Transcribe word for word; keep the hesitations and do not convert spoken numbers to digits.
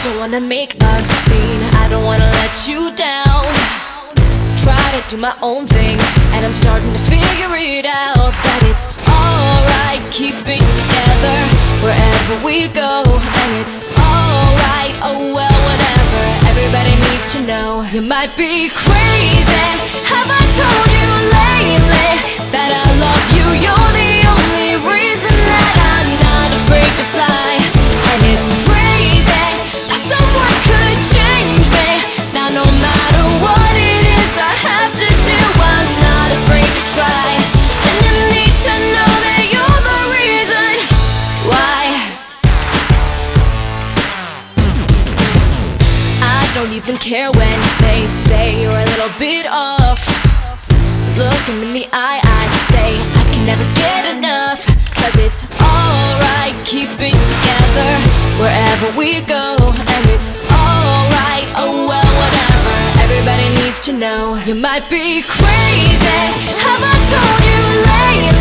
don't wanna make a scene, I don't wanna let you down. Try to do my own thing, and I'm starting to figure it out that it's alright, keep it together wherever we go. And it's alright, oh well, whatever. Everybody needs to know you might be crazy. Have I told you lately that I love you? You're the only reason that I'm not afraid to fly. And it's crazy that someone could change me. Now no matter what it is I have to do, I'm not afraid to try. And you need to know that you're the reason why. I don't even care when they say you're a little bit off. Look them in the eye, I say I can never get enough. Cause it's alright, keep it together wherever we go. And it's alright, oh well, whatever. Everybody needs to know you might be crazy. Have I told you lately